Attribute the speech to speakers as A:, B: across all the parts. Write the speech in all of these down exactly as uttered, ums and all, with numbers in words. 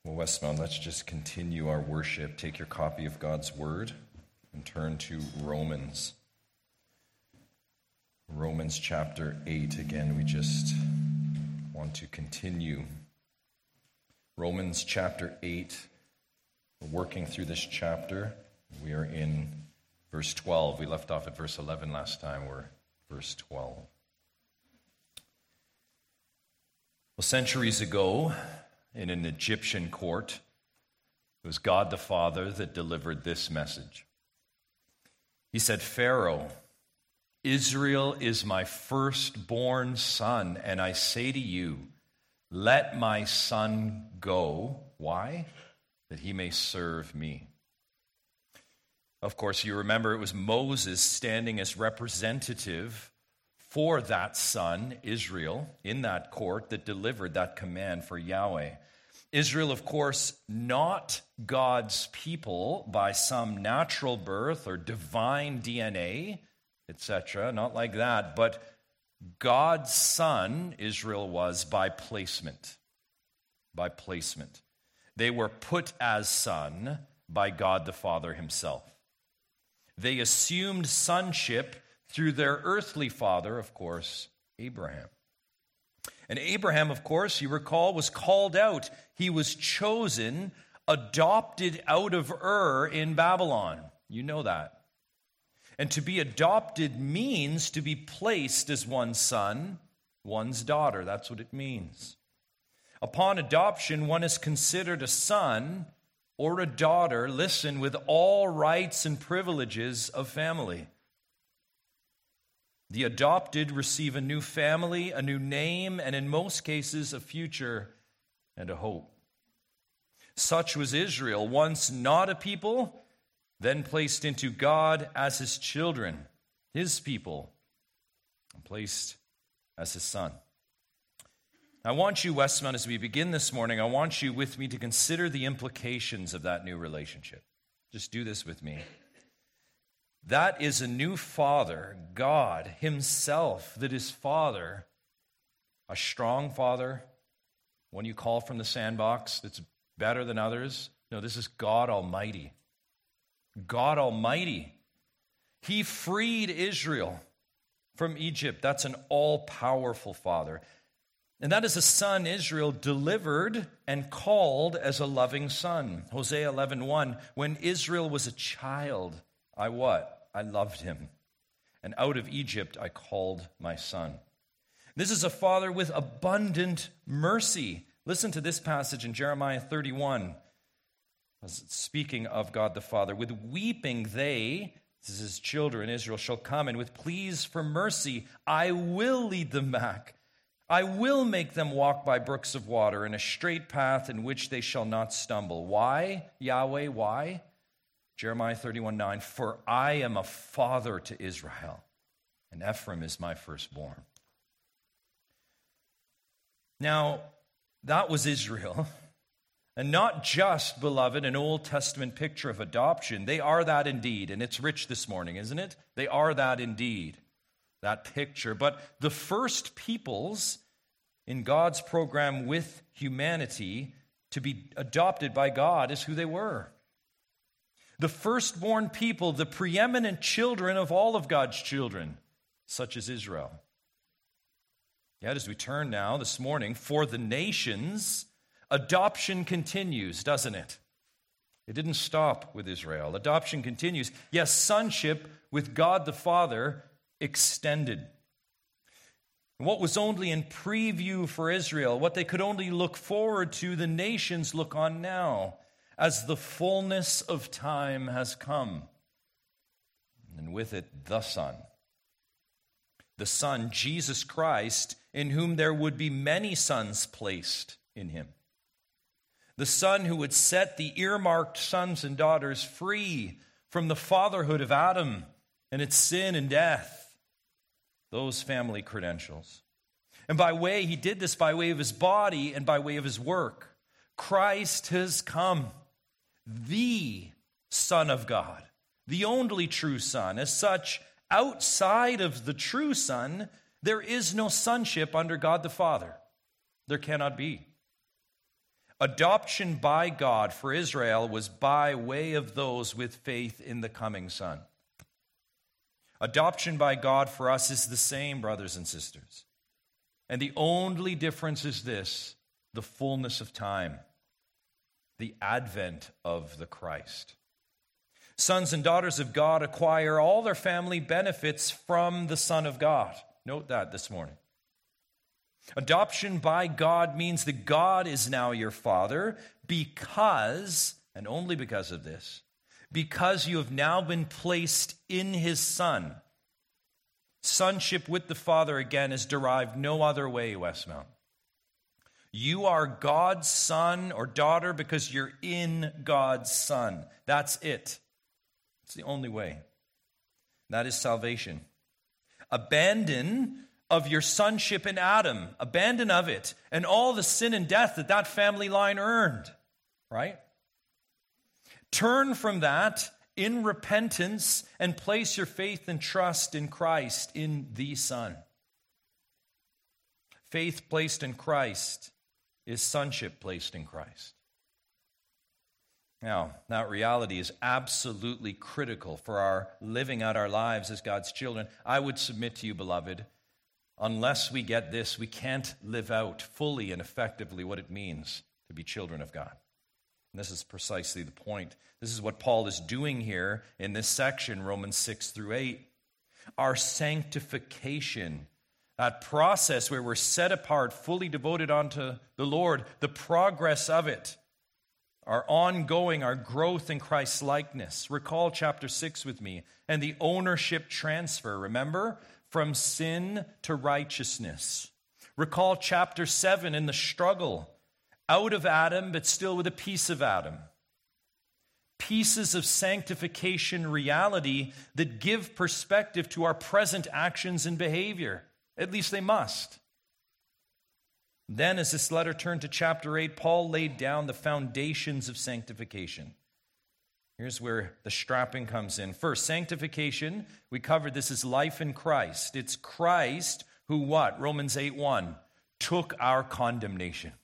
A: Well, Westmount, let's just continue our worship. Take your copy of God's Word and turn to Romans. Romans chapter eight. Again, we just want to continue. Romans chapter eight. We're working through this chapter. We are in verse twelve. We left off at verse eleven last time. We're verse twelve. Well, centuries ago, in an Egyptian court, it was God the Father that delivered this message. He said, Pharaoh, Israel is my firstborn son, and I say to you, let my son go. Why? That he may serve me. Of course, you remember it was Moses standing as representative for that son, Israel, in that court that delivered that command for Yahweh. Israel, of course, not God's people by some natural birth or divine D N A, et cetera, not like that, but God's son, Israel was, by placement. By placement. They were put as son by God the Father himself. They assumed sonship through their earthly father, of course, Abraham. And Abraham, of course, you recall, was called out. He was chosen, adopted out of Ur in Babylon. You know that. And to be adopted means to be placed as one's son, one's daughter. That's what it means. Upon adoption, one is considered a son or a daughter, listen, with all rights and privileges of family. The adopted receive a new family, a new name, and in most cases, a future and a hope. Such was Israel, once not a people, then placed into God as his children, his people, and placed as his son. I want you, Westmount, as we begin this morning, I want you with me to consider the implications of that new relationship. Just do this with me. That is a new father, God himself, that is father, a strong father, one you call from the sandbox that's better than others. No, this is God Almighty. God Almighty. He freed Israel from Egypt. That's an all-powerful father. And that is a son Israel delivered and called as a loving son. Hosea eleven one, when Israel was a child, I what? I loved him. And out of Egypt I called my son. This is a father with abundant mercy. Listen to this passage in Jeremiah thirty-one. Speaking of God the Father, with weeping they, this is his children, Israel, shall come, and with pleas for mercy, I will lead them back. I will make them walk by brooks of water in a straight path in which they shall not stumble. Why, Yahweh, why? Jeremiah thirty-one nine, for I am a father to Israel, and Ephraim is my firstborn. Now, that was Israel. And not just, beloved, an Old Testament picture of adoption. They are that indeed, and it's rich this morning, isn't it? They are that indeed, that picture. But the first peoples in God's program with humanity to be adopted by God is who they were. The firstborn people, the preeminent children of all of God's children, such as Israel. Yet as we turn now this morning, for the nations, adoption continues, doesn't it? It didn't stop with Israel. Adoption continues. Yes, sonship with God the Father extended. What was only in preview for Israel, what they could only look forward to, the nations look on now, as the fullness of time has come. And with it, the Son. The Son, Jesus Christ, in whom there would be many sons placed in him. The Son who would set the earmarked sons and daughters free from the fatherhood of Adam and its sin and death. Those family credentials. And by way, he did this by way of his body and by way of his work. Christ has come, the Son of God, the only true Son. As such, outside of the true Son, there is no sonship under God the Father. There cannot be. Adoption by God for Israel was by way of those with faith in the coming Son. Adoption by God for us is the same, brothers and sisters. And the only difference is this: the fullness of time, the advent of the Christ. Sons and daughters of God acquire all their family benefits from the Son of God. Note that this morning. Adoption by God means that God is now your Father because, and only because of this, because you have now been placed in His Son. Sonship with the Father, again, is derived no other way, Westmount. You are God's son or daughter because you're in God's Son. That's it. It's the only way. That is salvation. Abandon of your sonship in Adam. Abandon of it and all the sin and death that that family line earned. Right? Turn from that in repentance and place your faith and trust in Christ, in the Son. Faith placed in Christ is sonship placed in Christ. Now, that reality is absolutely critical for our living out our lives as God's children. I would submit to you, beloved, unless we get this, we can't live out fully and effectively what it means to be children of God. And this is precisely the point. This is what Paul is doing here in this section, Romans six through eight. Our sanctification, that process where we're set apart, fully devoted unto the Lord, the progress of it, our ongoing, our growth in Christ's likeness. Recall chapter six with me, and the ownership transfer, remember? From sin to righteousness. Recall chapter seven in the struggle, out of Adam, but still with a piece of Adam. Pieces of sanctification reality that give perspective to our present actions and behavior. At least they must. Then, as this letter turned to chapter eight, Paul laid down the foundations of sanctification. Here's where the strapping comes in. First, sanctification, we covered this as life in Christ. It's Christ who what? Romans eight one, took our condemnation.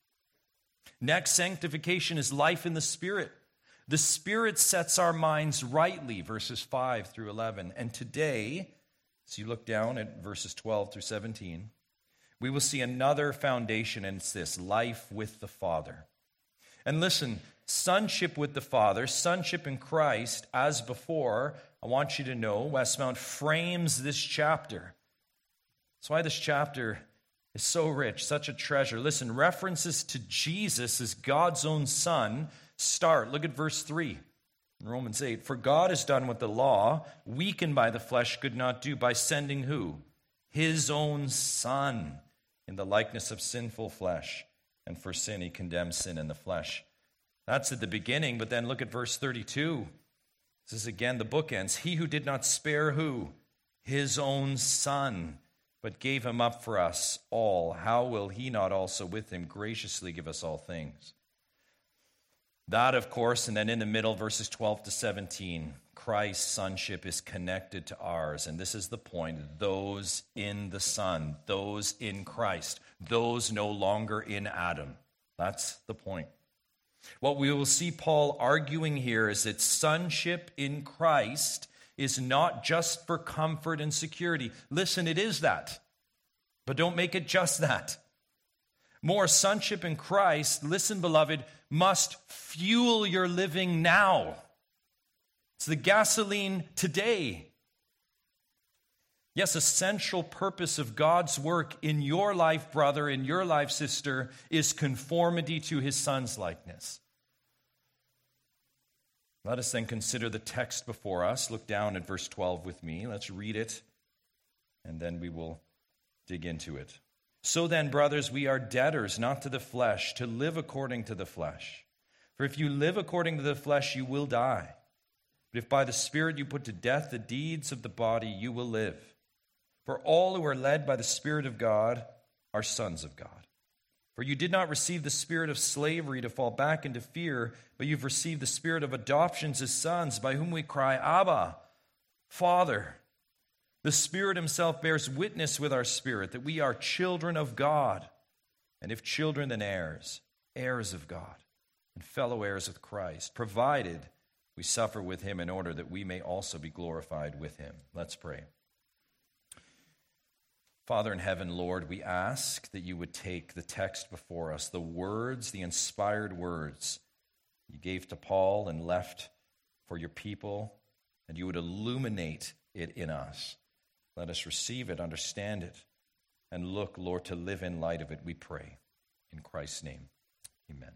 A: Next, sanctification is life in the Spirit. The Spirit sets our minds rightly, verses five through eleven. And today, as you look down at verses twelve through seventeen, we will see another foundation, and it's this: life with the Father. And listen, sonship with the Father, sonship in Christ, as before, I want you to know, Westmount frames this chapter. That's why this chapter is so rich, such a treasure. Listen, references to Jesus as God's own Son start. Look at verse three in Romans eight. For God has done what the law, weakened by the flesh, could not do by sending who? His own Son in the likeness of sinful flesh. And for sin, he condemns sin in the flesh. That's at the beginning, but then look at verse thirty-two. This is again the bookends. He who did not spare who? His own Son, but gave him up for us all. How will he not also with him graciously give us all things? That, of course, and then in the middle, verses twelve to seventeen, Christ's sonship is connected to ours. And this is the point: those in the Son, those in Christ, those no longer in Adam. That's the point. What we will see Paul arguing here is that sonship in Christ is not just for comfort and security. Listen, it is that, but don't make it just that. More, sonship in Christ, listen, beloved, must fuel your living now. It's the gasoline today. Yes, a central purpose of God's work in your life, brother, in your life, sister, is conformity to his Son's likeness. Let us then consider the text before us. Look down at verse twelve with me. Let's read it, and then we will dig into it. So then, brothers, we are debtors, not to the flesh, to live according to the flesh. For if you live according to the flesh, you will die. But if by the Spirit you put to death the deeds of the body, you will live. For all who are led by the Spirit of God are sons of God. For you did not receive the spirit of slavery to fall back into fear, but you've received the spirit of adoptions as sons, by whom we cry, Abba, Father. The Spirit himself bears witness with our spirit that we are children of God, and if children, then heirs, heirs of God, and fellow heirs with Christ, provided we suffer with him in order that we may also be glorified with him. Let's pray. Father in heaven, Lord, we ask that you would take the text before us, the words, the inspired words you gave to Paul and left for your people, and you would illuminate it in us. Let us receive it, understand it, and look, Lord, to live in light of it, we pray. In Christ's name, amen.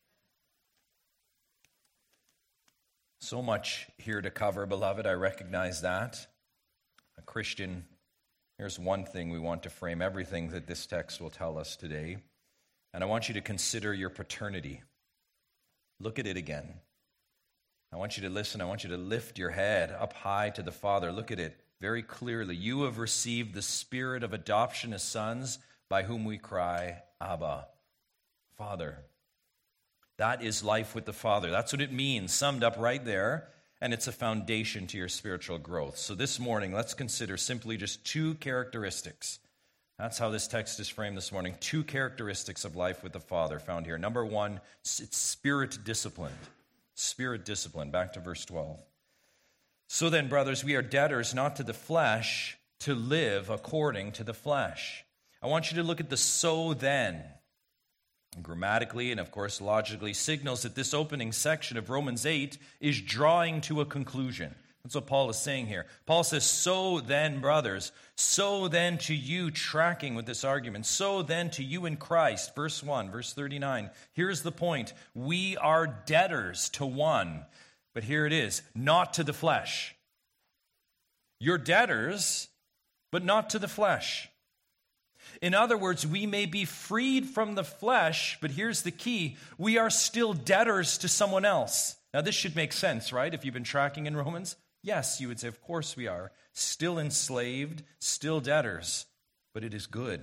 A: So much here to cover, beloved. I recognize that. A Christian, here's one thing we want to frame everything that this text will tell us today. And I want you to consider your paternity. Look at it again. I want you to listen. I want you to lift your head up high to the Father. Look at it very clearly. You have received the spirit of adoption as sons, by whom we cry, Abba, Father. That is life with the Father. That's what it means, summed up right there. And it's a foundation to your spiritual growth. So this morning, let's consider simply just two characteristics. That's how this text is framed this morning. Two characteristics of life with the Father found here. Number one, it's spirit disciplined. Spirit discipline. Back to verse twelve. So then, brothers, we are debtors not to the flesh to live according to the flesh. I want you to look at the so then. Grammatically and, of course, logically signals that this opening section of Romans eight is drawing to a conclusion. That's what Paul is saying here. Paul says, so then, brothers, so then to you, tracking with this argument, so then to you in Christ, verse one, verse thirty-nine. Here's the point. We are debtors to one, but here it is, not to the flesh. You're debtors, but not to the flesh. In other words, we may be freed from the flesh, but here's the key. We are still debtors to someone else. Now, this should make sense, right? If you've been tracking in Romans, yes, you would say, of course we are. Still enslaved, still debtors, but it is good.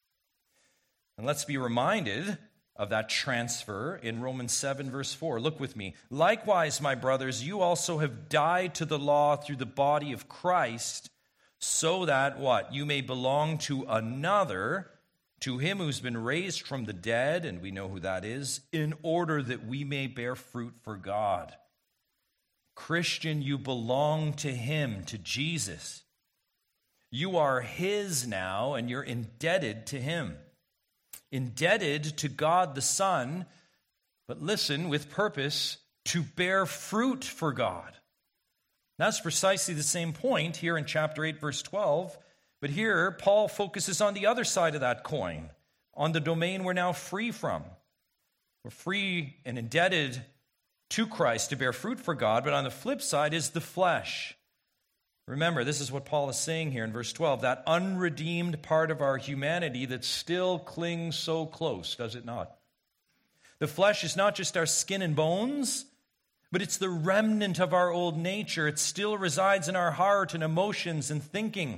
A: And let's be reminded of that transfer in Romans seven, verse four. Look with me. Likewise, my brothers, you also have died to the law through the body of Christ, so that, what? You may belong to another, to him who's been raised from the dead, and we know who that is, in order that we may bear fruit for God. Christian, you belong to him, to Jesus. You are his now, and you're indebted to him. Indebted to God the Son, but listen, with purpose, to bear fruit for God. That's precisely the same point here in chapter eight, verse twelve. But here, Paul focuses on the other side of that coin, on the domain we're now free from. We're free and indebted to Christ to bear fruit for God, but on the flip side is the flesh. Remember, this is what Paul is saying here in verse twelve, that unredeemed part of our humanity that still clings so close, does it not? The flesh is not just our skin and bones, but it's the remnant of our old nature. It still resides in our heart and emotions and thinking.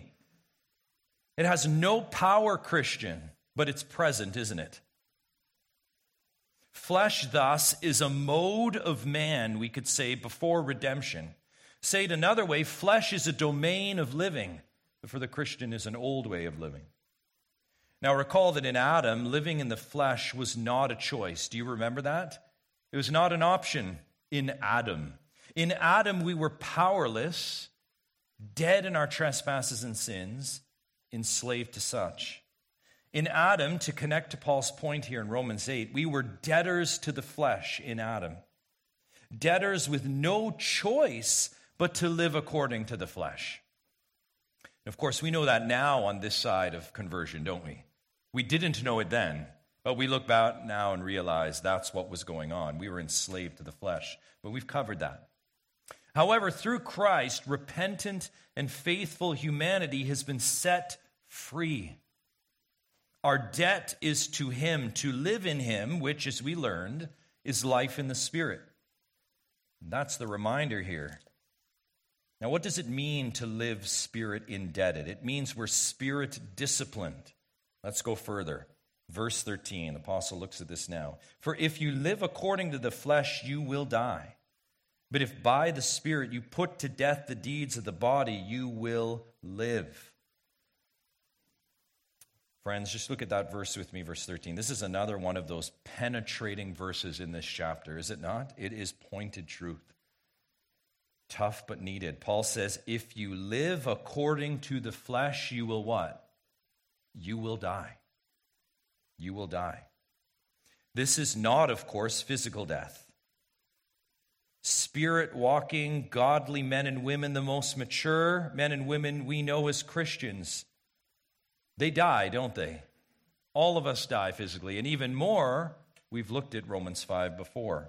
A: It has no power, Christian, but it's present, isn't it? Flesh, thus, is a mode of man, we could say, before redemption. Say it another way, flesh is a domain of living, but for the Christian is an old way of living. Now recall that in Adam, living in the flesh was not a choice. Do you remember that? It was not an option in Adam. In Adam, we were powerless, dead in our trespasses and sins, enslaved to such. In Adam, to connect to Paul's point here in Romans eight, we were debtors to the flesh in Adam. Debtors with no choice but to live according to the flesh. And of course, we know that now on this side of conversion, don't we? We didn't know it then, but we look back now and realize that's what was going on. We were enslaved to the flesh, but we've covered that. However, through Christ, repentant and faithful humanity has been set free. Our debt is to him, to live in him, which, as we learned, is life in the Spirit. That's the reminder here. Now, what does it mean to live Spirit indebted? It means we're Spirit disciplined. Let's go further. Verse thirteen, the apostle looks at this now. For if you live according to the flesh, you will die. But if by the Spirit you put to death the deeds of the body, you will live. Friends, just look at that verse with me, verse thirteen. This is another one of those penetrating verses in this chapter, is it not? It is pointed truth. Tough but needed. Paul says, if you live according to the flesh, you will what? You will die. You will die. This is not, of course, physical death. Spirit-walking, godly men and women, the most mature men and women we know as Christians, they die, don't they? All of us die physically. And even more, we've looked at Romans five before.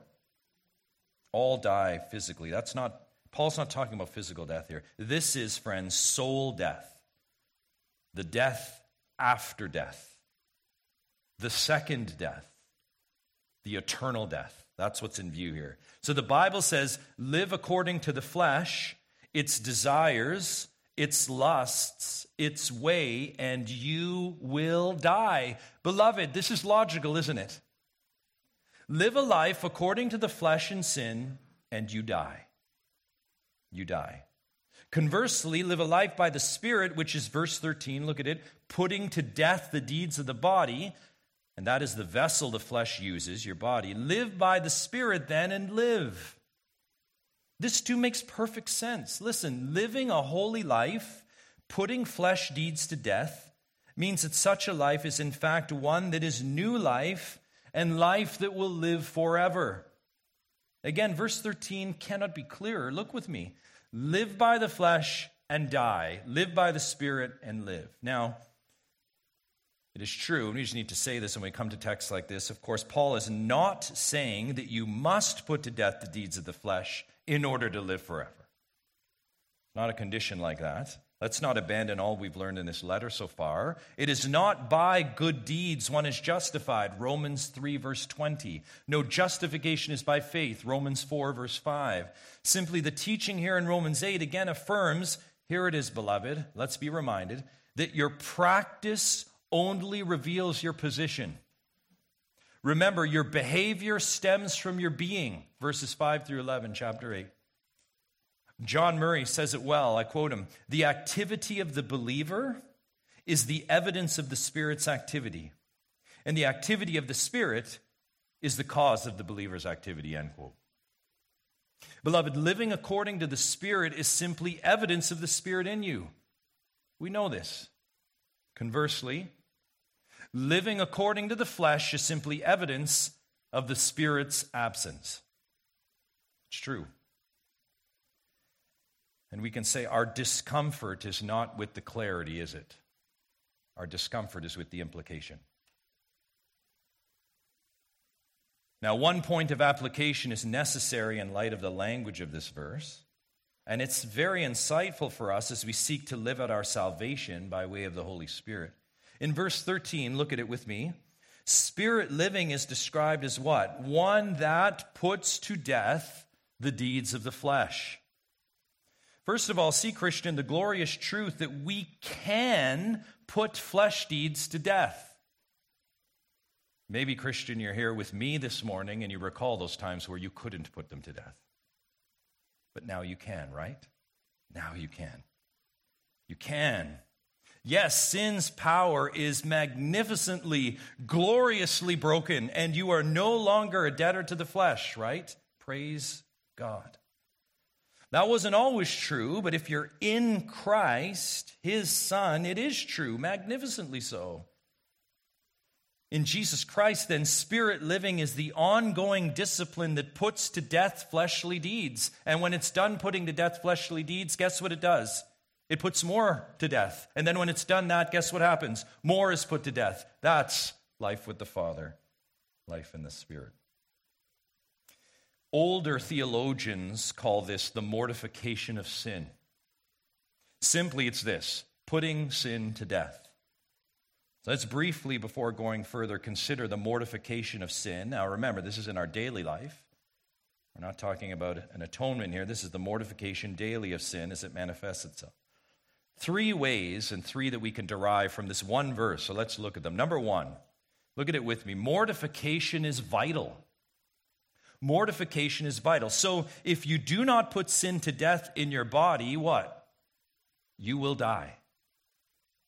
A: All die physically. That's not, Paul's not talking about physical death here. This is, friends, soul death. The death after death. The second death. The eternal death. That's what's in view here. So the Bible says, live according to the flesh, its desires, its lusts, its way, and you will die. Beloved, this is logical, isn't it? Live a life according to the flesh and sin, and you die. You die. Conversely, live a life by the Spirit, which is verse thirteen, look at it, putting to death the deeds of the body, and that is the vessel the flesh uses, your body. Live by the Spirit then and live. This too makes perfect sense. Listen, living a holy life, putting flesh deeds to death, means that such a life is in fact one that is new life and life that will live forever. Again, verse thirteen cannot be clearer. Look with me. Live by the flesh and die. Live by the Spirit and live. Now, it is true, and we just need to say this when we come to texts like this. Of course, Paul is not saying that you must put to death the deeds of the flesh in order to live forever. Not a condition like that. Let's not abandon all we've learned in this letter so far. It is not by good deeds one is justified. Romans three, verse twenty. No, justification is by faith. Romans four, verse five. Simply the teaching here in Romans eight again affirms, here it is, beloved, let's be reminded, that your practice only reveals your position. Remember, your behavior stems from your being. Verses five through eleven, chapter eight. John Murray says it well. I quote him, the activity of the believer is the evidence of the Spirit's activity. And the activity of the Spirit is the cause of the believer's activity, end quote. Beloved, living according to the Spirit is simply evidence of the Spirit in you. We know this. Conversely, living according to the flesh is simply evidence of the Spirit's absence. It's true. And we can say our discomfort is not with the clarity, is it? Our discomfort is with the implication. Now, one point of application is necessary in light of the language of this verse, and it's very insightful for us as we seek to live out our salvation by way of the Holy Spirit. In verse thirteen, look at it with me. Spirit living is described as what? One that puts to death the deeds of the flesh. First of all, see, Christian, the glorious truth that we can put flesh deeds to death. Maybe, Christian, you're here with me this morning and you recall those times where you couldn't put them to death. But now you can, right? Now you can. You can. Yes, sin's power is magnificently, gloriously broken, and you are no longer a debtor to the flesh, right? Praise God. That wasn't always true, but if you're in Christ, his Son, it is true, magnificently so. In Jesus Christ, then, spirit living is the ongoing discipline that puts to death fleshly deeds. And when it's done putting to death fleshly deeds, guess what it does? It puts more to death. And then when it's done that, guess what happens? More is put to death. That's life with the Father, life in the Spirit. Older theologians call this the mortification of sin. Simply, it's this, putting sin to death. So let's briefly, before going further, consider the mortification of sin. Now remember, this is in our daily life. We're not talking about an atonement here. This is the mortification daily of sin as it manifests itself. Three ways, and three that we can derive from this one verse. So let's look at them. Number one, look at it with me. Mortification is vital. Mortification is vital. So if you do not put sin to death in your body, what? You will die.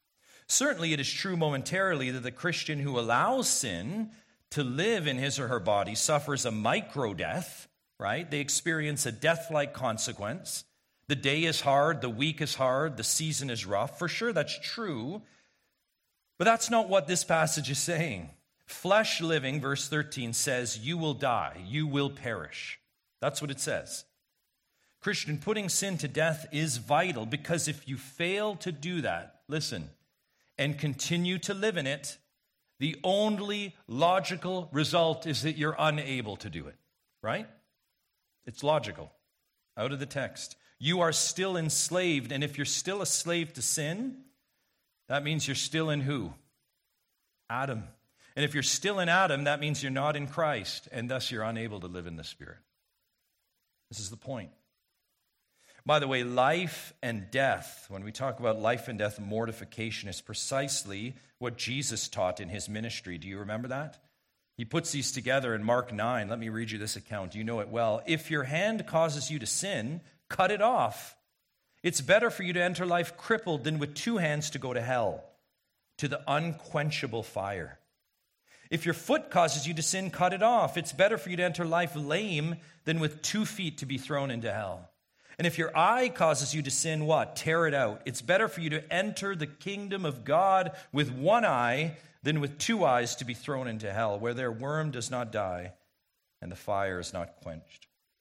A: Certainly it is true momentarily that the Christian who allows sin to live in his or her body suffers a micro-death, right? They experience a death-like consequence. The day is hard, the week is hard, the season is rough. For sure, that's true. But that's not what this passage is saying. Flesh living, verse thirteen, says, you will die, you will perish. That's what it says. Christian, putting sin to death is vital, because if you fail to do that, listen, and continue to live in it, the only logical result is that you're unable to do it, right? It's logical, out of the text. You are still enslaved, and if you're still a slave to sin, that means you're still in who? Adam. And if you're still in Adam, that means you're not in Christ, and thus you're unable to live in the Spirit. This is the point. By the way, life and death, when we talk about life and death, mortification is precisely what Jesus taught in his ministry. Do you remember that? He puts these together in Mark nine. Let me read you this account. You know it well. If your hand causes you to sin, cut it off. It's better for you to enter life crippled than with two hands to go to hell, to the unquenchable fire. If your foot causes you to sin, cut it off. It's better for you to enter life lame than with two feet to be thrown into hell. And if your eye causes you to sin, what? Tear it out. It's better for you to enter the kingdom of God with one eye than with two eyes to be thrown into hell, where their worm does not die and the fire is not quenched.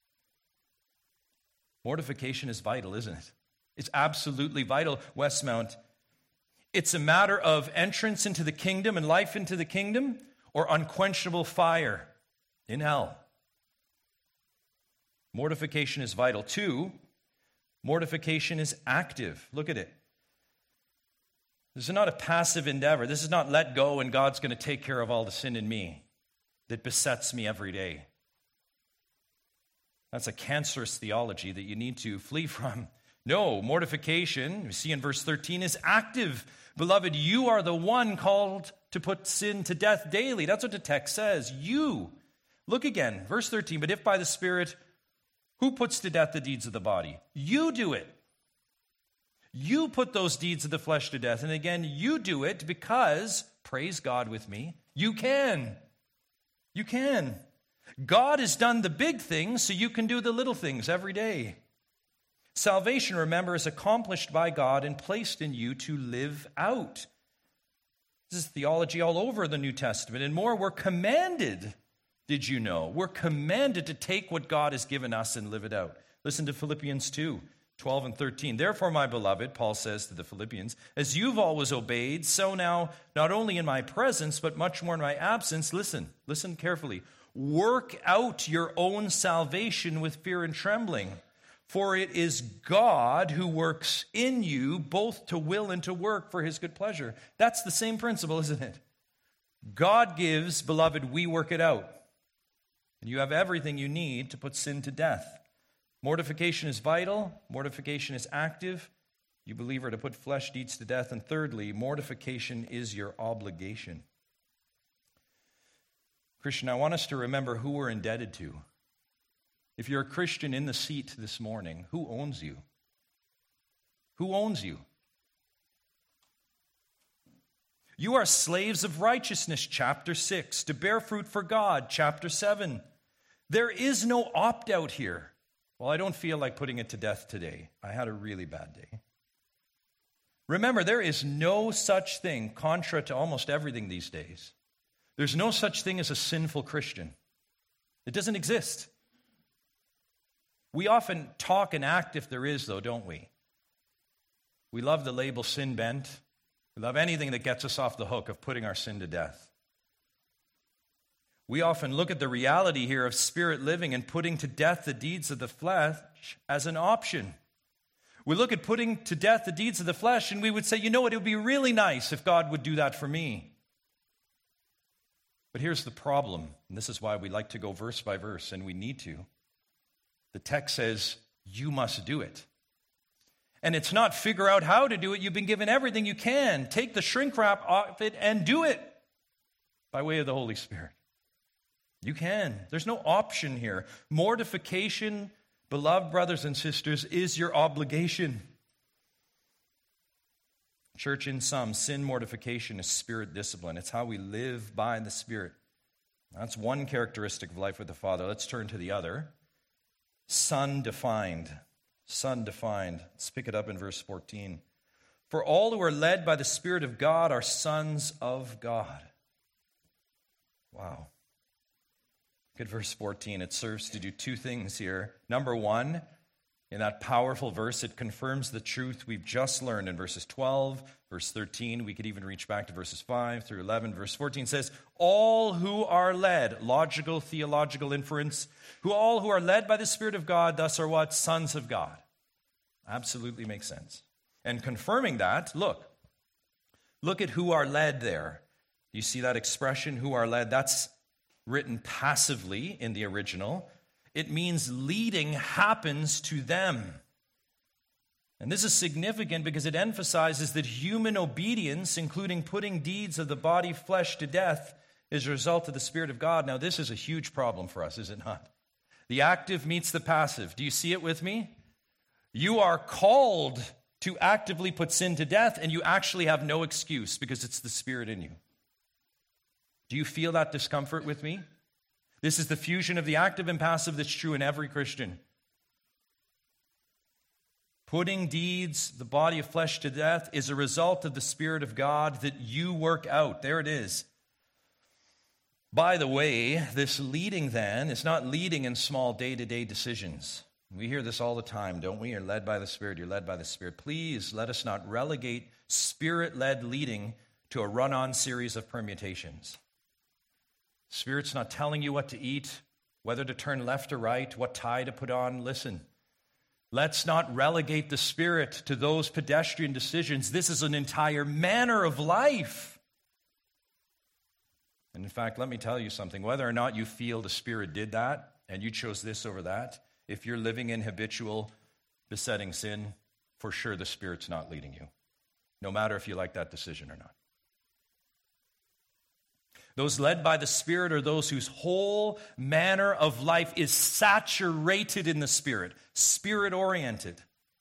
A: Mortification is vital, isn't it? It's absolutely vital, Westmount. It's a matter of entrance into the kingdom and life into the kingdom, or unquenchable fire in hell. Mortification is vital. Two, mortification is active. Look at it. This is not a passive endeavor. This is not let go and God's going to take care of all the sin in me that besets me every day. That's a cancerous theology that you need to flee from. No, mortification, we see in verse thirteen, is active. Beloved, you are the one called to put sin to death daily. That's what the text says. You. Look again, verse thirteen. But if by the Spirit, who puts to death the deeds of the body? You do it. You put those deeds of the flesh to death. And again, you do it because, praise God with me, you can. You can. God has done the big things, so you can do the little things every day. Salvation, remember, is accomplished by God and placed in you to live out. This is theology all over the New Testament. And more, we're commanded, did you know? We're commanded to take what God has given us and live it out. Listen to Philippians two, twelve and thirteen. Therefore, my beloved, Paul says to the Philippians, as you've always obeyed, so now, not only in my presence, but much more in my absence, listen, listen carefully. Work out your own salvation with fear and trembling. For it is God who works in you both to will and to work for his good pleasure. That's the same principle, isn't it? God gives, beloved, we work it out. And you have everything you need to put sin to death. Mortification is vital. Mortification is active. You believer to put flesh deeds to death. And thirdly, mortification is your obligation. Christian, I want us to remember who we're indebted to. If you're a Christian in the seat this morning, who owns you? Who owns you? You are slaves of righteousness, chapter six, to bear fruit for God, chapter seven. There is no opt-out here. Well, I don't feel like putting it to death today. I had a really bad day. Remember, there is no such thing, contra to almost everything these days. There's no such thing as a sinful Christian. It doesn't exist. We often talk and act if there is, though, don't we? We love the label sin bent. We love anything that gets us off the hook of putting our sin to death. We often look at the reality here of spirit living and putting to death the deeds of the flesh as an option. We look at putting to death the deeds of the flesh and we would say, you know what, it would be really nice if God would do that for me. But here's the problem, and this is why we like to go verse by verse, and we need to. The text says, you must do it. And it's not figure out how to do it. You've been given everything you can. Take the shrink wrap off it and do it by way of the Holy Spirit. You can. There's no option here. Mortification, beloved brothers and sisters, is your obligation. Church, in sum, sin mortification is spirit discipline. It's how we live by the Spirit. That's one characteristic of life with the Father. Let's turn to the other. Son defined. Son defined. Let's pick it up in verse fourteen. For all who are led by the Spirit of God are sons of God. Wow. Look at verse fourteen. It serves to do two things here. Number one, in that powerful verse, it confirms the truth we've just learned in verses twelve, verse thirteen. We could even reach back to verses five through eleven. Verse fourteen says, all who are led, logical, theological inference, who all who are led by the Spirit of God, thus are what? Sons of God. Absolutely makes sense. And confirming that, look, look at who are led there. Do you see that expression, who are led? That's written passively in the original. It means leading happens to them. And this is significant because it emphasizes that human obedience, including putting deeds of the body flesh to death, is a result of the Spirit of God. Now, this is a huge problem for us, is it not? The active meets the passive. Do you see it with me? You are called to actively put sin to death, and you actually have no excuse because it's the Spirit in you. Do you feel that discomfort with me? This is the fusion of the active and passive that's true in every Christian. Putting deeds, the body of flesh to death, is a result of the Spirit of God that you work out. There it is. By the way, this leading then is not leading in small day-to-day decisions. We hear this all the time, don't we? You're led by the Spirit, you're led by the Spirit. Please let us not relegate Spirit-led leading to a run-on series of permutations. Spirit's not telling you what to eat, whether to turn left or right, what tie to put on. Listen, let's not relegate the Spirit to those pedestrian decisions. This is an entire manner of life. And in fact, let me tell you something. Whether or not you feel the Spirit did that, and you chose this over that, if you're living in habitual, besetting sin, for sure the Spirit's not leading you, no matter if you like that decision or not. Those led by the Spirit are those whose whole manner of life is saturated in the Spirit, Spirit-oriented.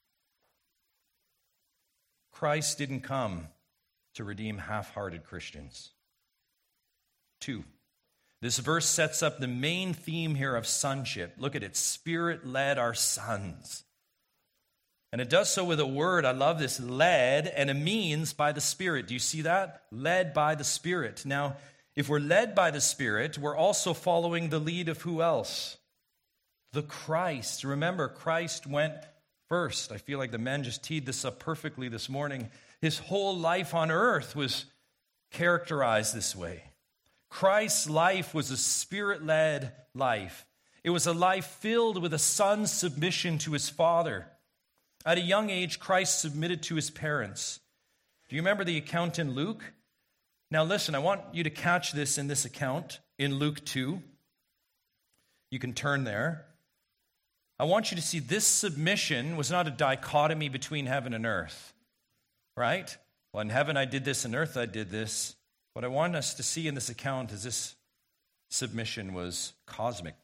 A: Christ didn't come to redeem half-hearted Christians. Two, this verse sets up the main theme here of sonship. Look at it. Spirit-led are sons. And it does so with a word. I love this. Led, and it means by the Spirit. Do you see that? Led by the Spirit. Now, if we're led by the Spirit, we're also following the lead of who else? The Christ. Remember, Christ went first. I feel like the men just teed this up perfectly this morning. His whole life on earth was characterized this way. Christ's life was a Spirit-led life. It was a life filled with a son's submission to his Father. At a young age, Christ submitted to his parents. Do you remember the account in Luke? Now listen, I want you to catch this in this account in Luke two. You can turn there. I want you to see this submission was not a dichotomy between heaven and earth, right? Well, in heaven I did this, in earth I did this. What I want us to see in this account is this submission was cosmic.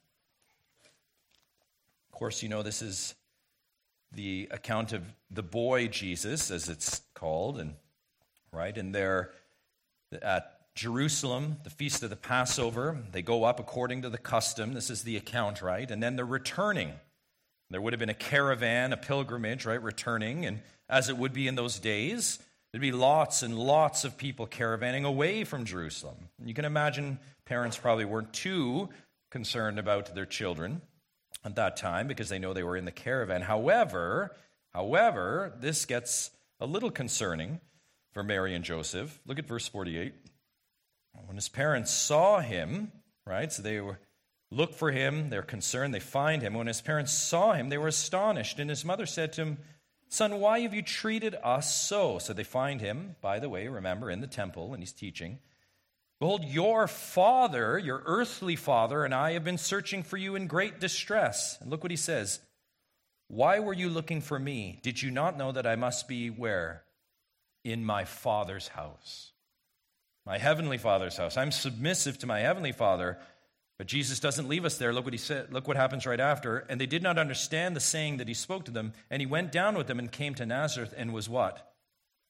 A: Of course, you know this is the account of the boy Jesus, as it's called, and right, and they're at Jerusalem, the feast of the Passover. They go up according to the custom. This is the account, right? And then they're returning. There would have been a caravan, a pilgrimage, right, returning, and as it would be in those days, there'd be lots and lots of people caravanning away from Jerusalem. And you can imagine parents probably weren't too concerned about their children at that time because they know they were in the caravan. However, however, this gets a little concerning for Mary and Joseph. Look at verse forty-eight. When his parents saw him, right, so they were look for him, they're concerned, they find him. When his parents saw him, they were astonished. And his mother said to him, "Son, why have you treated us so?" So they find him, by the way, remember, in the temple, and he's teaching. "Behold, your father, your earthly father, and I have been searching for you in great distress." And look what he says. "Why were you looking for me? Did you not know that I must be where? In my Father's house." My heavenly Father's house. I'm submissive to my heavenly Father. But Jesus doesn't leave us there. Look what he said. Look what happens right after. "And they did not understand the saying that he spoke to them. And he went down with them and came to Nazareth and was" what?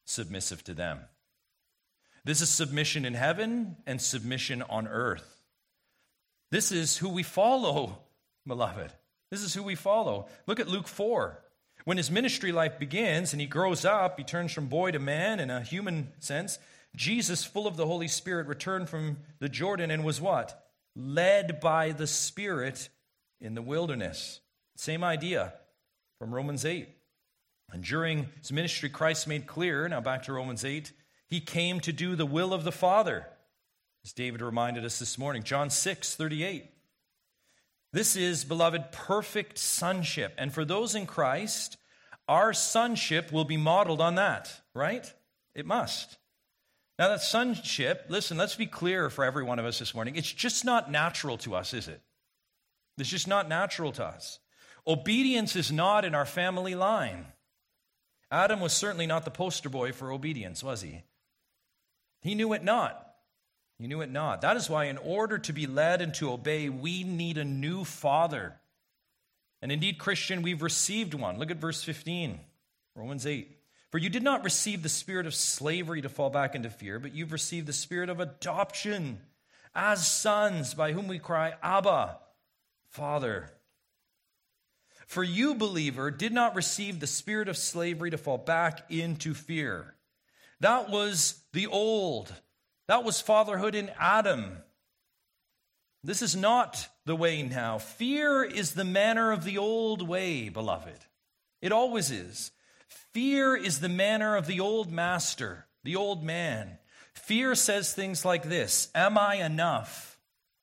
A: submissive to them. This is submission in heaven and submission on earth. This is who we follow, beloved. This is who we follow. Look at Luke four. When his ministry life begins and he grows up, he turns from boy to man in a human sense. Jesus, full of the Holy Spirit, returned from the Jordan and was what? Led by the Spirit in the wilderness. Same idea from Romans eight. And during his ministry, Christ made clear, now back to Romans eight, he came to do the will of the Father, as David reminded us this morning. John six thirty-eight. This is, beloved, perfect sonship. And for those in Christ, our sonship will be modeled on that, right? It must. Now that sonship, listen, let's be clear for every one of us this morning. It's just not natural to us, is it? It's just not natural to us. Obedience is not in our family line. Adam was certainly not the poster boy for obedience, was he? He knew it not. He knew it not. That is why in order to be led and to obey, we need a new father. And indeed, Christian, we've received one. Look at verse fifteen, Romans eight. For you did not receive the spirit of slavery to fall back into fear, but you've received the spirit of adoption as sons, by whom we cry, Abba, Father. For you, believer, did not receive the spirit of slavery to fall back into fear. That was the old. That was fatherhood in Adam. This is not the way now. Fear is the manner of the old way, beloved. It always is. Fear is the manner of the old master, the old man. Fear says things like this: am I enough?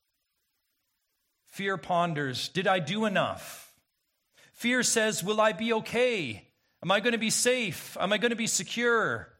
A: Fear ponders, did I do enough? Fear says, will I be okay? Am I going to be safe? Am I going to be secure?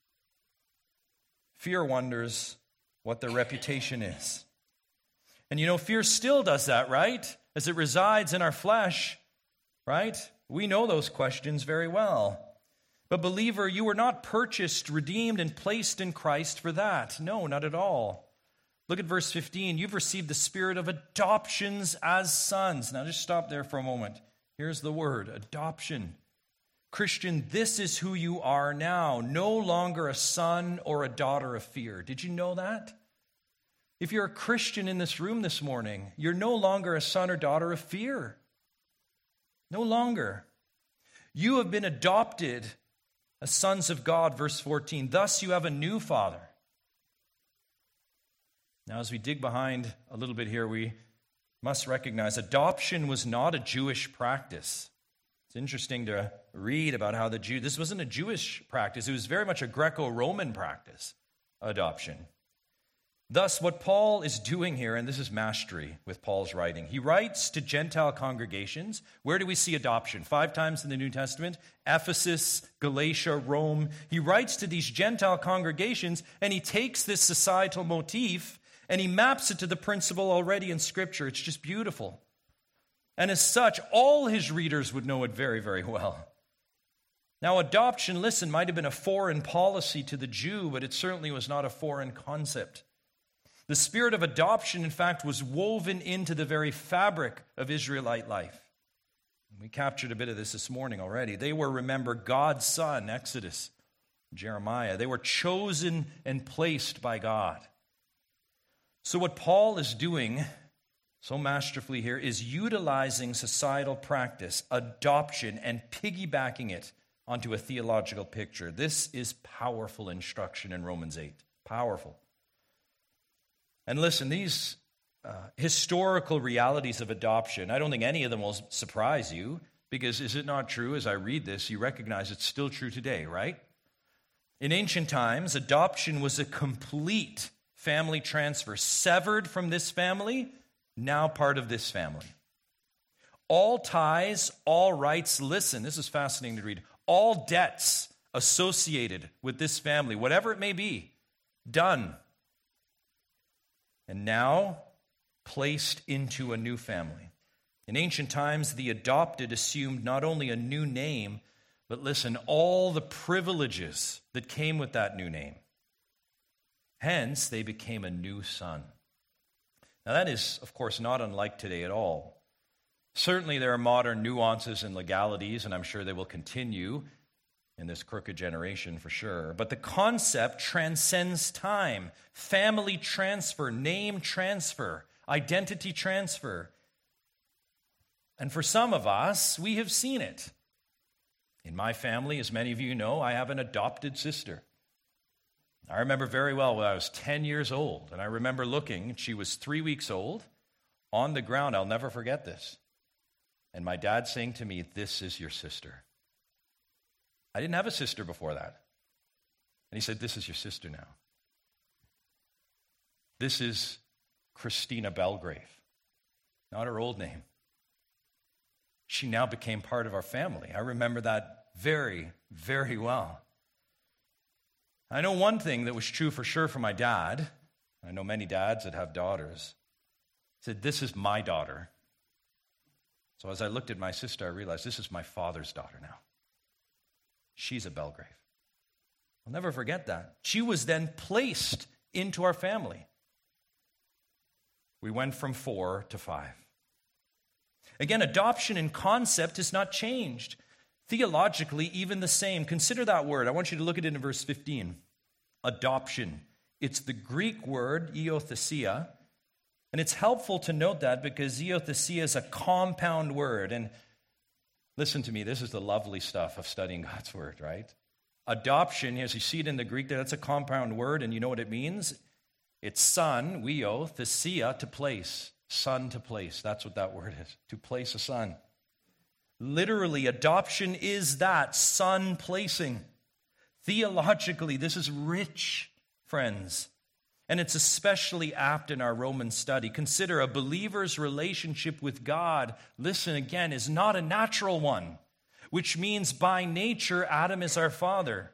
A: Fear wonders what their reputation is. And you know, fear still does that, right? As it resides in our flesh, right? We know those questions very well. But believer, you were not purchased, redeemed, and placed in Christ for that. No, not at all. Look at verse fifteen. You've received the spirit of adoptions as sons. Now just stop there for a moment. Here's the word, adoption. Christian, this is who you are now. No longer a son or a daughter of fear. Did you know that? If you're a Christian in this room this morning, you're no longer a son or daughter of fear. No longer. You have been adopted as sons of God, verse fourteen. Thus you have a new father. Now, as we dig behind a little bit here, we must recognize adoption was not a Jewish practice. It's interesting to read about how the Jew, this wasn't a Jewish practice. It was very much a Greco-Roman practice, adoption. Thus, what Paul is doing here, and this is mastery with Paul's writing, he writes to Gentile congregations. Where do we see adoption? Five times in the New Testament: Ephesus, Galatia, Rome. He writes to these Gentile congregations, and he takes this societal motif and he maps it to the principle already in Scripture. It's just beautiful. And as such, all his readers would know it very, very well. Now, adoption, listen, might have been a foreign policy to the Jew, but it certainly was not a foreign concept. The spirit of adoption, in fact, was woven into the very fabric of Israelite life. We captured a bit of this this morning already. They were, remember, God's son, Exodus, Jeremiah. They were chosen and placed by God. So what Paul is doing so masterfully here is utilizing societal practice, adoption, and piggybacking it onto a theological picture. This is powerful instruction in Romans eight. Powerful. And listen, these uh, historical realities of adoption, I don't think any of them will surprise you, because is it not true, as I read this, you recognize it's still true today, right? In ancient times, adoption was a complete family transfer, severed from this family, now part of this family. All ties, all rights, listen, this is fascinating to read, all debts associated with this family, whatever it may be, done. And now placed into a new family. In ancient times, the adopted assumed not only a new name, but listen, all the privileges that came with that new name. Hence, they became a new son. Now, that is, of course, not unlike today at all. Certainly, there are modern nuances and legalities, and I'm sure they will continue in this crooked generation for sure. But the concept transcends time. Family transfer, name transfer, identity transfer. And for some of us, we have seen it. In my family, as many of you know, I have an adopted sister. I remember very well when I was ten years old, and I remember looking, she was three weeks old, on the ground. I'll never forget this. And my dad saying to me, "This is your sister." I didn't have a sister before that. And he said, "This is your sister now. This is Christina Belgrave," not her old name. She now became part of our family. I remember that very, very well. I know one thing that was true for sure for my dad. I know many dads that have daughters. He said, "This is my daughter." So as I looked at my sister, I realized this is my father's daughter now. She's a Belgrave. I'll never forget that. She was then placed into our family. We went from four to five. Again, adoption in concept has not changed. Theologically, even the same. Consider that word. I want you to look at it in verse fifteen. Adoption. It's the Greek word, iothesia. And it's helpful to note that because iothesia is a compound word. And listen to me, this is the lovely stuff of studying God's word, right? Adoption, as you see it in the Greek there, that's a compound word, and you know what it means? It's son, wio, thesia, to place. Son to place. That's what that word is, to place a son. Literally, adoption is that, son placing. Theologically, this is rich, friends. And it's especially apt in our Roman study. Consider a believer's relationship with God, listen again, is not a natural one, which means by nature, Adam is our father.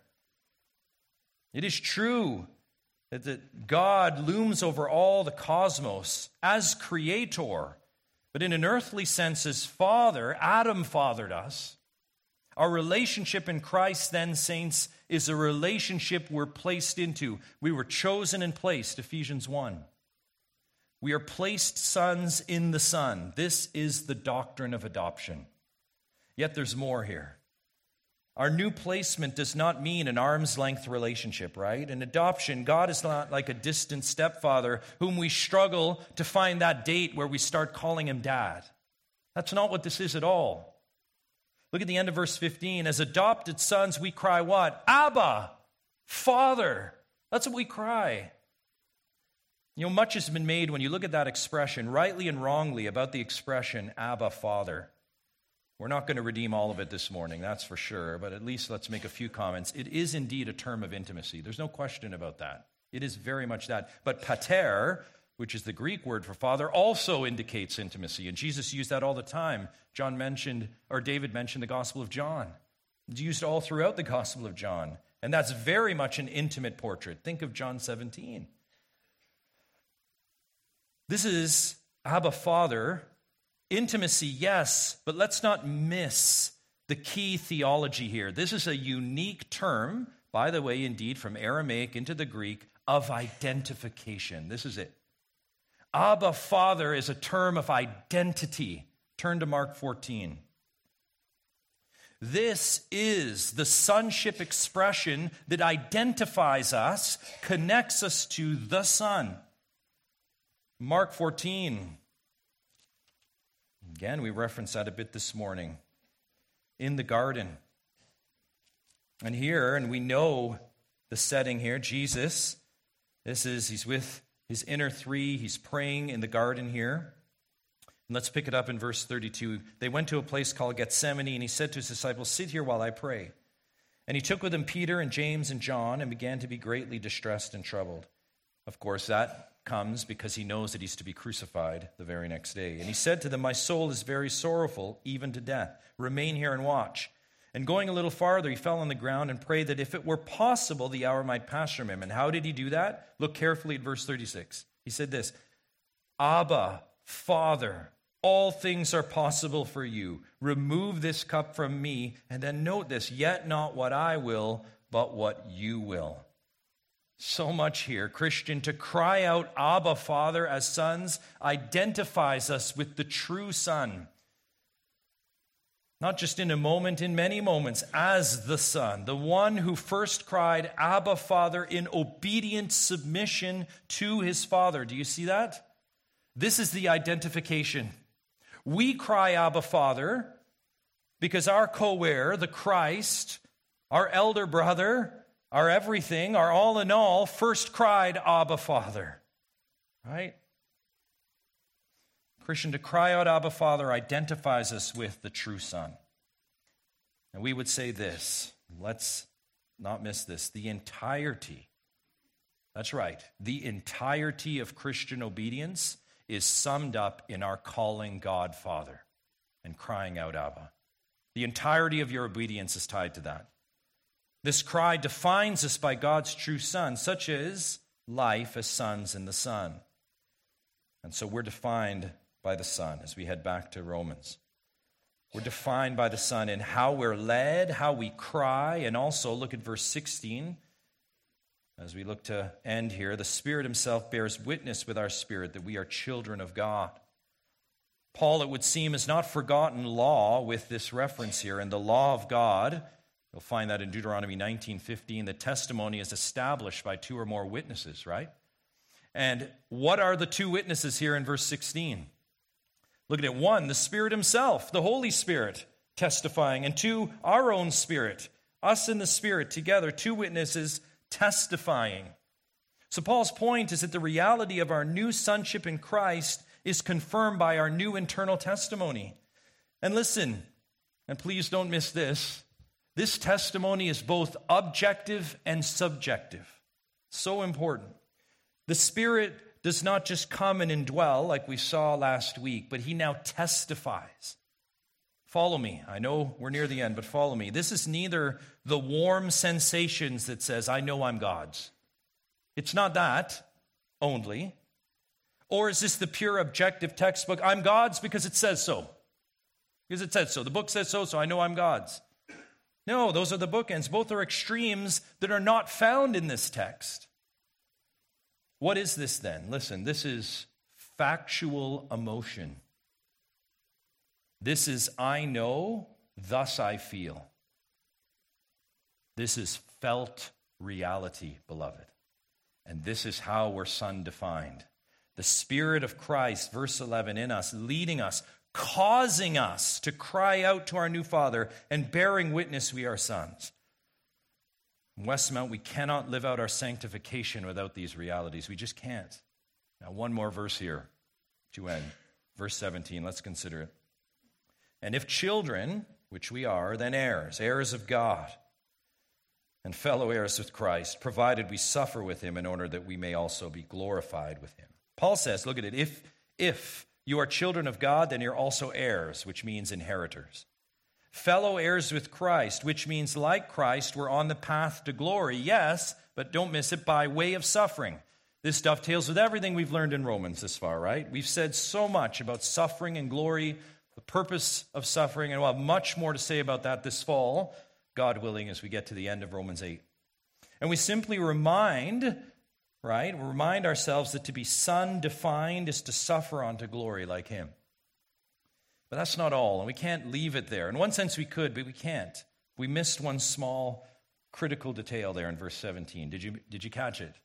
A: It is true that God looms over all the cosmos as creator, but in an earthly sense as father. Adam fathered us. Our relationship in Christ, then, saints, is a relationship we're placed into. We were chosen and placed, Ephesians one. We are placed sons in the Son. This is the doctrine of adoption. Yet there's more here. Our new placement does not mean an arm's length relationship, right? In adoption, God is not like a distant stepfather whom we struggle to find that date where we start calling him dad. That's not what this is at all. Look at the end of verse fifteen. As adopted sons, we cry what? Abba, Father. That's what we cry. You know, much has been made when you look at that expression, rightly and wrongly, about the expression Abba, Father. We're not going to redeem all of it this morning, that's for sure, but at least let's make a few comments. It is indeed a term of intimacy. There's no question about that. It is very much that. But pater, which is the Greek word for father, also indicates intimacy. And Jesus used that all the time. John mentioned, or David mentioned the Gospel of John. It's used all throughout the Gospel of John. And that's very much an intimate portrait. Think of John seventeen. This is Abba, Father. Intimacy, yes, but let's not miss the key theology here. This is a unique term, by the way, indeed, from Aramaic into the Greek, of identification. This is it. Abba, Father is a term of identity. Turn to Mark fourteen. This is the sonship expression that identifies us, connects us to the Son. Mark fourteen. Again, we referenced that a bit this morning. In the garden. And here, and we know the setting here, Jesus, this is, he's with his inner three, he's praying in the garden here. And let's pick it up in verse thirty-two. They went to a place called Gethsemane, and he said to his disciples, "Sit here while I pray." And he took with him Peter and James and John and began to be greatly distressed and troubled. Of course, that comes because he knows that he's to be crucified the very next day. And he said to them, "My soul is very sorrowful, even to death. Remain here and watch." And going a little farther, he fell on the ground and prayed that if it were possible, the hour might pass from him. And how did he do that? Look carefully at verse thirty-six. He said this, "Abba, Father, all things are possible for you. Remove this cup from me." And then note this, "Yet not what I will, but what you will." So much here. Christian, to cry out, Abba, Father, as sons, identifies us with the true Son. Not just in a moment, in many moments, as the Son, the one who first cried, Abba, Father, in obedient submission to his Father. Do you see that? This is the identification. We cry, Abba, Father, because our co-heir, the Christ, our elder brother, our everything, our all in all, first cried, Abba, Father. Right? Christian, to cry out, Abba, Father, identifies us with the true Son. And we would say this, let's not miss this, the entirety, that's right, the entirety of Christian obedience is summed up in our calling God Father and crying out, Abba. The entirety of your obedience is tied to that. This cry defines us by God's true Son, such as life as sons in the Son. And so we're defined by the Son as we head back to Romans. We're defined by the Son in how we're led, how we cry, and also look at verse sixteen. As we look to end here, the Spirit himself bears witness with our spirit that we are children of God. Paul, it would seem, has not forgotten law with this reference here, and the law of God, you'll find that in Deuteronomy nineteen fifteen, the testimony is established by two or more witnesses, right? And what are the two witnesses here in verse sixteen? Look at it. One, the Spirit himself, the Holy Spirit, testifying. And two, our own spirit, us and the Spirit together, two witnesses testifying. So Paul's point is that the reality of our new sonship in Christ is confirmed by our new internal testimony. And listen, and please don't miss this, this testimony is both objective and subjective. So important. The Spirit does not just come and indwell like we saw last week, but he now testifies. Follow me. I know we're near the end, but follow me. This is neither the warm sensations that says, I know I'm God's. It's not that only. Or is this the pure objective textbook, I'm God's because it says so. Because it says so. The book says so, so I know I'm God's. No, those are the bookends. Both are extremes that are not found in this text. What is this then? Listen, this is factual emotion. This is I know, thus I feel. This is felt reality, beloved. And this is how we're son defined. The Spirit of Christ, verse eleven, in us, leading us, causing us to cry out to our new Father and bearing witness we are sons. In Westmount, we cannot live out our sanctification without these realities. We just can't. Now, one more verse here to end. Verse seventeen, let's consider it. And if children, which we are, then heirs, heirs of God, and fellow heirs with Christ, provided we suffer with him in order that we may also be glorified with him. Paul says, look at it, if, if you are children of God, then you're also heirs, which means inheritors. Fellow heirs with Christ, which means like Christ, we're on the path to glory. Yes, but don't miss it, by way of suffering. This dovetails with everything we've learned in Romans this far, right? We've said so much about suffering and glory, the purpose of suffering, and we'll have much more to say about that this fall, God willing, as we get to the end of Romans eight. And we simply remind, right, we remind ourselves that to be son-defined is to suffer unto glory like him. But that's not all, and we can't leave it there. In one sense we could, but we can't. We missed one small critical detail there in verse seventeen. Did you, did you catch it?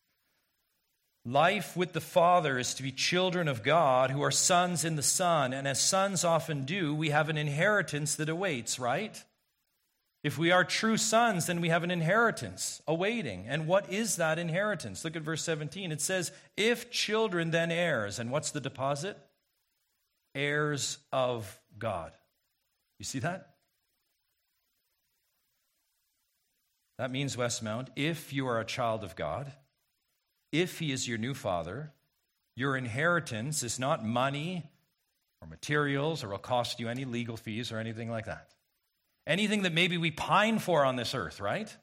A: Life with the Father is to be children of God who are sons in the Son, and as sons often do, we have an inheritance that awaits, right? If we are true sons, then we have an inheritance awaiting. And what is that inheritance? Look at verse seventeen. It says, if children, then heirs. And what's the deposit? Heirs of God. You see that? That means, Westmount, if you are a child of God, if he is your new father, your inheritance is not money or materials or will cost you any legal fees or anything like that. Anything that maybe we pine for on this earth, right?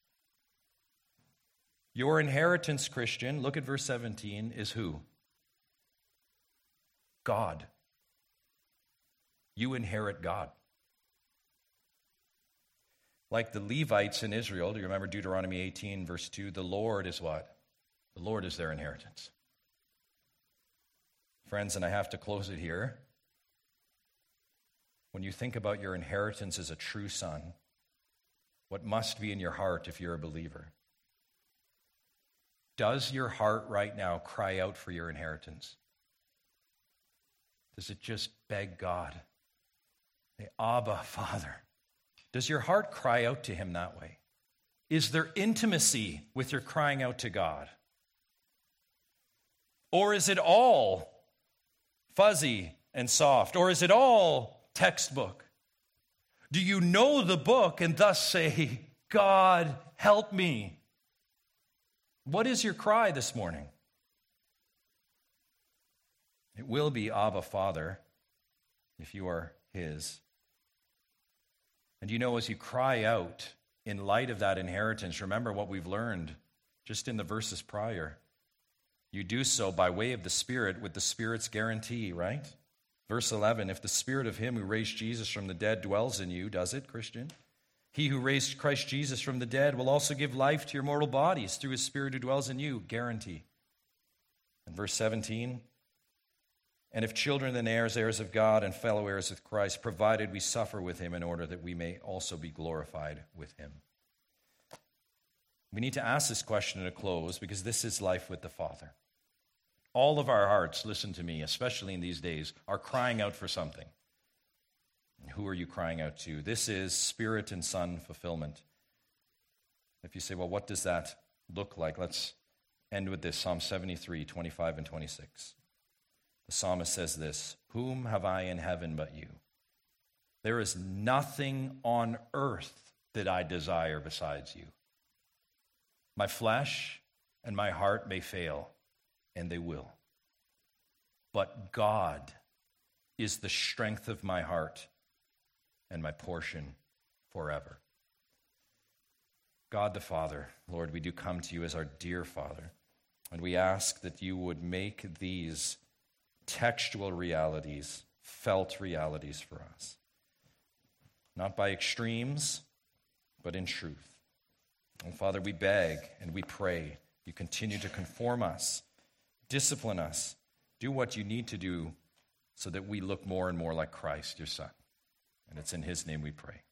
A: Your inheritance, Christian, look at verse seventeen, is who? God. You inherit God. Like the Levites in Israel, do you remember Deuteronomy eighteen, verse two? The Lord is what? The Lord is their inheritance. Friends, and I have to close it here. when you think about your inheritance as a true son, what must be in your heart if you're a believer? Does your heart right now cry out for your inheritance? Does it just beg God? Say, Abba, Father. Does your heart cry out to him that way? Is there intimacy with your crying out to God? Or is it all fuzzy and soft? Or is it all textbook? Do you know the book and thus say, God, help me? What is your cry this morning? It will be Abba, Father, if you are his. And you know, as you cry out in light of that inheritance, remember what we've learned just in the verses prior. You do so by way of the Spirit with the Spirit's guarantee, right? Verse eleven, if the Spirit of him who raised Jesus from the dead dwells in you, does it, Christian? He who raised Christ Jesus from the dead will also give life to your mortal bodies through his Spirit who dwells in you, guarantee. And verse seventeen, and if children, then heirs, heirs of God, and fellow heirs with Christ, provided we suffer with him in order that we may also be glorified with him. We need to ask this question to close because this is life with the Father. All of our hearts, listen to me, especially in these days, are crying out for something. And who are you crying out to? This is Spirit and Son fulfillment. If you say, well, what does that look like? Let's end with this, Psalm seventy-three, twenty-five and twenty-six. The psalmist says this, whom have I in heaven but you? There is nothing on earth that I desire besides you. My flesh and my heart may fail, and they will. But God is the strength of my heart and my portion forever. God the Father, Lord, we do come to you as our dear Father, and we ask that you would make these textual realities, felt realities for us. Not by extremes, but in truth. And Father, we beg and we pray you continue to conform us, discipline us, do what you need to do so that we look more and more like Christ, your Son. And it's in his name we pray.